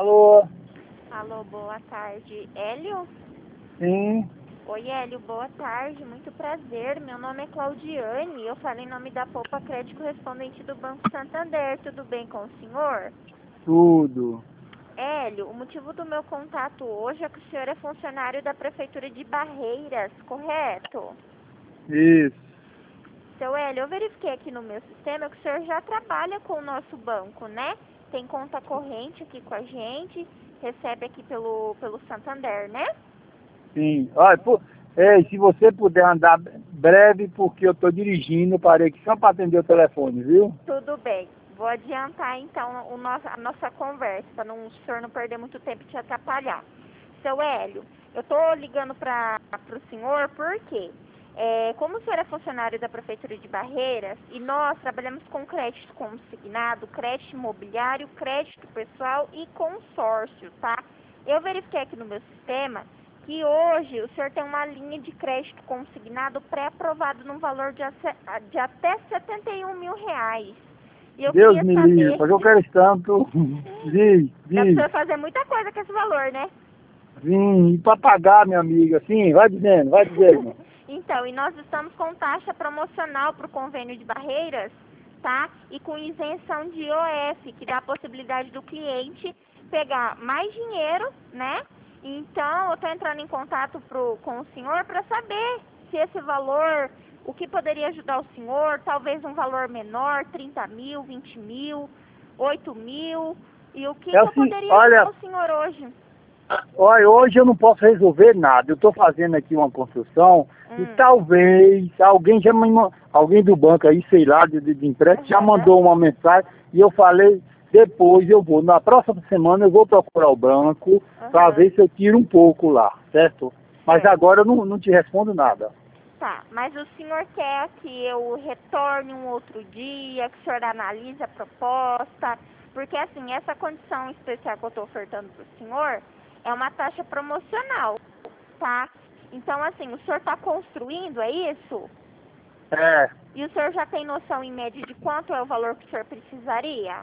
Alô? Alô, boa tarde. Hélio? Sim. Oi, Hélio, boa tarde. Muito prazer. Meu nome é Claudiane. Eu falo em nome da Poupa Crédito correspondente do Banco Santander. Tudo bem com o senhor? Tudo. Hélio, o motivo do meu contato hoje é que o senhor é funcionário da Prefeitura de Barreiras, correto? Isso. Seu Hélio, eu verifiquei aqui no meu sistema que o senhor já trabalha com o nosso banco, né? Tem conta corrente aqui com a gente, recebe aqui pelo Santander, né? Sim. Olha, ei, se você puder andar breve, porque eu estou dirigindo, parei aqui só para atender o telefone, viu? Tudo bem. Vou adiantar então a nossa conversa, para o senhor não perder muito tempo e te atrapalhar. Seu Hélio, eu estou ligando para o senhor porque, como o senhor é funcionário da Prefeitura de Barreiras e nós trabalhamos com crédito consignado, crédito imobiliário, crédito pessoal e consórcio, tá? Eu verifiquei aqui no meu sistema que hoje o senhor tem uma linha de crédito consignado pré-aprovado num valor de até R$ 71 mil. E eu Deus queria me livre, saber, porque eu quero tanto. dá pra Diz. você fazer muita coisa com esse valor, né? Vim para pagar, minha amiga. Sim, vai dizendo, vai dizendo. Então, e nós estamos com taxa promocional para o convênio de Barreiras, tá? E com isenção de IOF, que dá a possibilidade do cliente pegar mais dinheiro, né? Então, eu estou entrando em contato com o senhor para saber se esse valor, o que poderia ajudar o senhor, talvez um valor menor, 30 mil, 20 mil, 8 mil, e o que É eu assim, poderia ajudar olha, o senhor hoje? hoje eu não posso resolver nada. Eu estou fazendo aqui uma construção e talvez alguém do banco aí, sei lá, de empréstimo, já mandou uma mensagem e eu falei, depois eu vou, na próxima semana eu vou procurar o banco para ver se eu tiro um pouco lá, certo? Mas agora eu não te respondo nada. Tá, mas o senhor quer que eu retorne um outro dia, que o senhor analise a proposta? Porque, assim, essa condição especial que eu estou ofertando para o senhor é uma taxa promocional, tá? Então, assim, o senhor está construindo, é isso? É, E o senhor já tem noção, em média, de quanto é o valor que o senhor precisaria?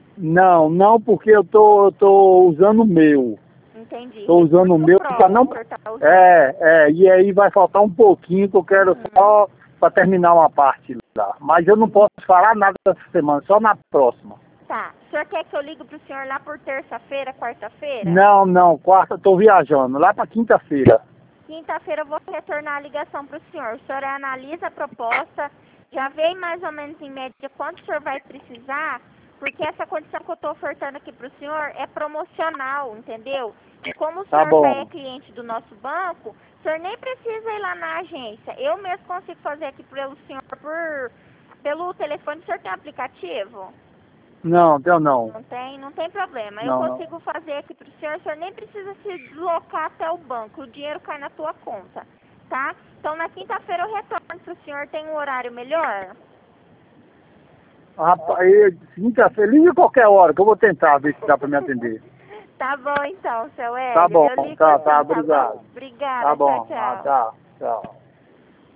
não, porque eu tô usando o meu. Entendi. Estou usando o Recurso meu para próprio não. que o senhor está usando. E aí vai faltar um pouquinho que eu quero só para terminar uma parte lá. Mas eu não posso falar nada essa semana, só na próxima. Tá. O senhor quer que eu ligue pro senhor lá por terça-feira, quarta-feira? Não, quarta estou viajando, lá para quinta-feira. Quinta-feira eu vou retornar a ligação para o senhor. O senhor analisa a proposta, já vê mais ou menos em média quanto o senhor vai precisar, porque essa condição que eu estou ofertando aqui para o senhor é promocional, entendeu? E como o Tá senhor já é bom. cliente do nosso banco, o senhor nem precisa ir lá na agência. Eu mesmo consigo fazer aqui pelo senhor pelo telefone. O senhor tem aplicativo? Não, deu não. Não tem problema. Eu Não. consigo fazer aqui pro senhor, o senhor nem precisa se deslocar até o banco, o dinheiro cai na tua conta, tá? Então na quinta-feira eu retorno pro senhor, tem um horário melhor? Rapaz, quinta-feira, liga qualquer hora que eu vou tentar ver se dá para me atender. Tá bom então, seu Hélio. Tá bom, Eu ligo tá, assim, tá obrigado. bom? Obrigada, Tá tchau, bom, tchau. tá, tchau.